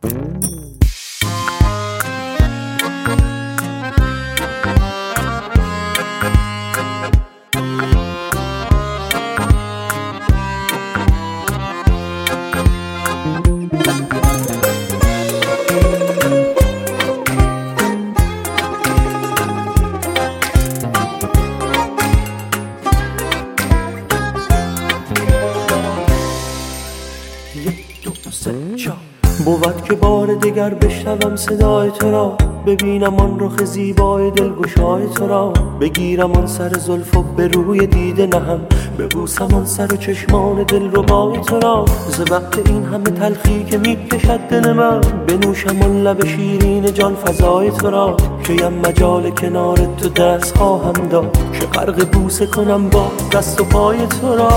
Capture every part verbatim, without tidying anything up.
بود که بار دیگر بشنوم صدای تو را، ببینم آن رخ زیبای دلگشای تو را، بگیرم آن سر زلف و به روی دیده نهم، ببوسم آن سر و چشمان دلربای تو را. ز وقت این همه تلخی که میکشد دل من، بنوشم آن لب شیرین جان فزای تو را. کیم مجال کنار تو دست خواهم داد، که غرق بوسه کنم با دست و پای تو را.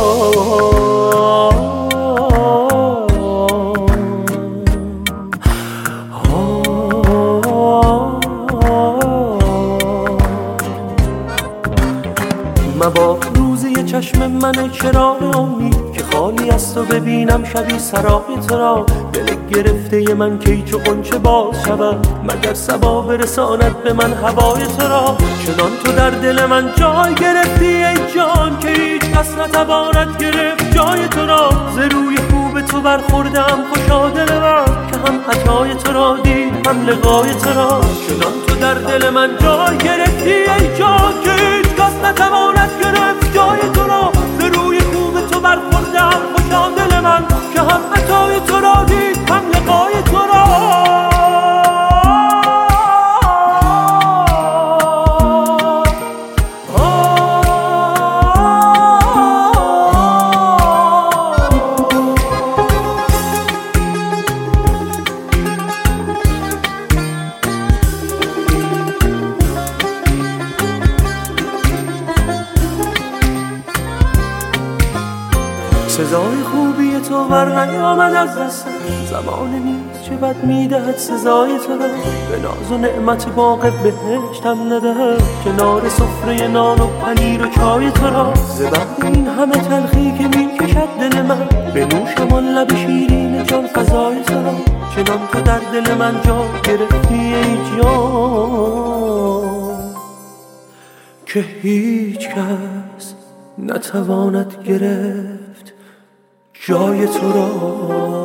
مباد روزی چشم من چراغ امید، که خالی است و ببینم شبی سرای تو را. دل گرفته من کی چو غنچه باز شود، مگر صبا برساند به من هوای تو را. چنان تو در دل من جای گرفتی ای جان، که هیچ کس نتواند گرفت جای تو را. ز روی خوب تو برخوردم خوشا دل من، که هم عطای تو را دید هم لقای تو را. چنان تو در دل من جای گرفتی ای جان، که هیچ کس نتواند گرفت جای تو را. ز روی خوب تو برخوردم خوشا دل من، که هم عطای تو را دید هم لقای تو را. سزای خوبی تو بر نیامد از دستم، زمان نیست چه بد میدهد سزای تو را. به ناز و نعمت باغ بهشتم ندهد، کنار سفره نان و پنیر و چای تو را. ز وقت این همه تلخی که میکشد دل من، بنوشم آن لب شیرین جان فزای تو را. چنان تو در دل من جا گرفتی ای جان، که هیچ کس نتواند گرفت جای تو را.